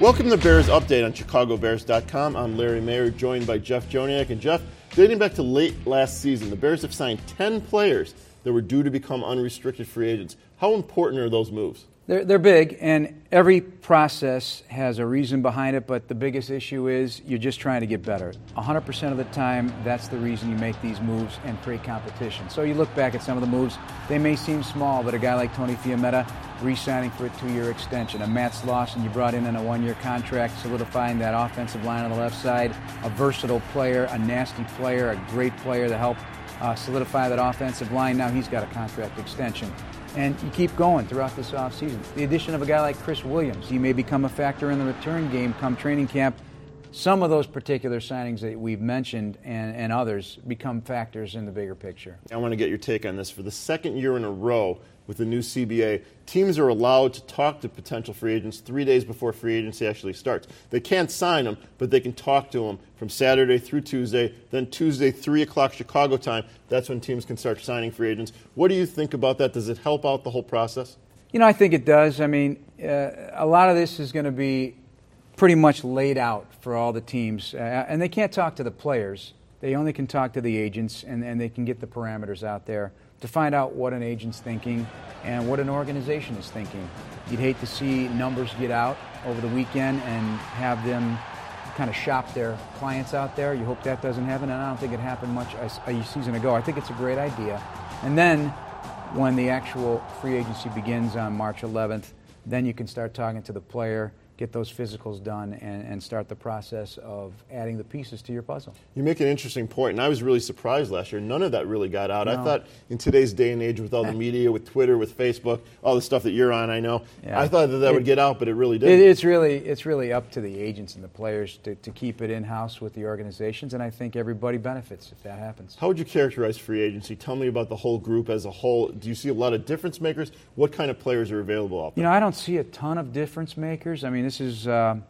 Welcome to Bears Update on ChicagoBears.com. I'm Larry Mayer, joined by Jeff Joniak. And Jeff, dating back to late last season, the Bears have signed 10 players that were due to become unrestricted free agents. How important are those moves? They're big, and every process has a reason behind it, but the biggest issue is you're just trying to get better. 100% of the time, that's the reason you make these moves and create competition. So you look back at some of the moves, they may seem small, but a guy like Tony Fiammetta re-signing for a 2-year extension, a Matt Slauson you brought in a 1-year contract, solidifying that offensive line on the left side, a versatile player, a nasty player, a great player to help solidify that offensive line. Now he's got a contract extension. And you keep going throughout this offseason. The addition of a guy like Chris Williams, he may become a factor in the return game come training camp. Some of those particular signings that we've mentioned and others become factors in the bigger picture. I want to get your take on this. For the second year in a row with the new CBA, teams are allowed to talk to potential free agents 3 days before free agency actually starts. They can't sign them, but they can talk to them from Saturday through Tuesday, then Tuesday, 3 o'clock Chicago time. That's when teams can start signing free agents. What do you think about that? Does it help out the whole process? You know, I think it does. I mean, a lot of this is going to be pretty much laid out for all the teams. And they can't talk to the players. They only can talk to the agents, and they can get the parameters out there to find out what an agent's thinking and what an organization is thinking. You'd hate to see numbers get out over the weekend and have them kind of shop their clients out there. You hope that doesn't happen, and I don't think it happened much a season ago. I think it's a great idea. And then when the actual free agency begins on March 11th, then you can start talking to the player, get those physicals done, and start the process of adding the pieces to your puzzle. You make an interesting point, and I was really surprised last year. None of that really got out. No. I thought in today's day and age with all the media, with Twitter, with Facebook, all the stuff that you're on, I know, yeah. I thought that would get out, but it really didn't. It's really up to the agents and the players to keep it in-house with the organizations, and I think everybody benefits if that happens. How would you characterize free agency? Tell me about the whole group as a whole. Do you see a lot of difference makers? What kind of players are available out there? You know, I don't see a ton of difference makers. I mean, this is,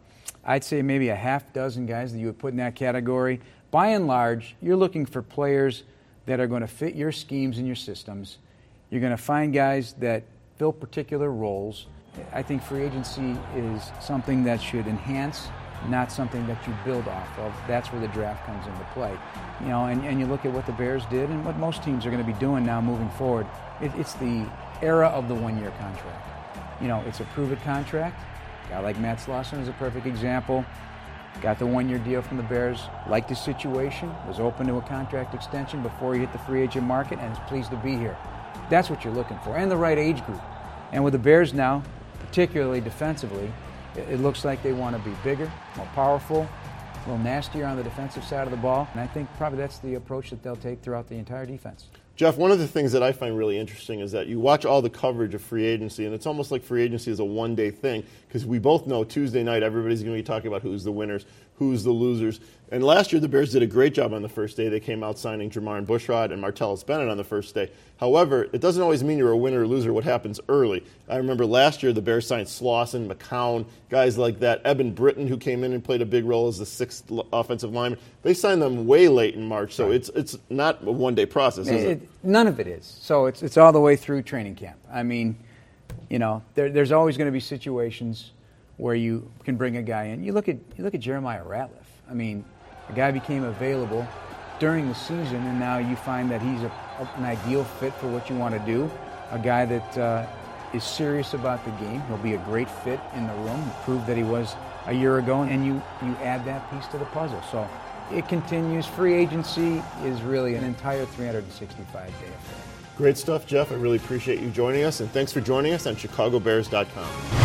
I'd say maybe a half dozen guys that you would put in that category. By and large, you're looking for players that are going to fit your schemes and your systems. You're going to find guys that fill particular roles. I think free agency is something that should enhance, not something that you build off of. That's where the draft comes into play. You know, and you look at what the Bears did and what most teams are going to be doing now moving forward. It's the era of the 1-year contract. You know, it's a prove-it contract. A guy like Matt Slauson is a perfect example. Got the 1-year deal from the Bears, liked his situation, was open to a contract extension before he hit the free agent market, and is pleased to be here. That's what you're looking for, and the right age group. And with the Bears now, particularly defensively, it looks like they want to be bigger, more powerful, a little nastier on the defensive side of the ball, and I think probably that's the approach that they'll take throughout the entire defense. Jeff, one of the things that I find really interesting is that you watch all the coverage of free agency, and it's almost like free agency is a one-day thing, because we both know Tuesday night everybody's going to be talking about who's the winners, who's the losers. And last year the Bears did a great job on the first day. They came out signing Jermaine Bushrod and Martellus Bennett on the first day. However, it doesn't always mean you're a winner or loser what happens early. I remember last year the Bears signed Slauson, McCown, guys like that. Eben Britton, who came in and played a big role as the 6th offensive lineman. They signed them way late in March, so right. it's not a one-day process, is it? None of it is. So it's all the way through training camp. I mean, you know, there's always going to be situations where you can bring a guy in. You look at Jeremiah Ratliff. I mean, a guy became available during the season, and now you find that he's an ideal fit for what you want to do. A guy that is serious about the game. He'll be a great fit in the room. He proved that he was a year ago, and you add that piece to the puzzle. So it continues. Free agency is really an entire 365-day affair. Great stuff, Jeff. I really appreciate you joining us, and thanks for joining us on ChicagoBears.com.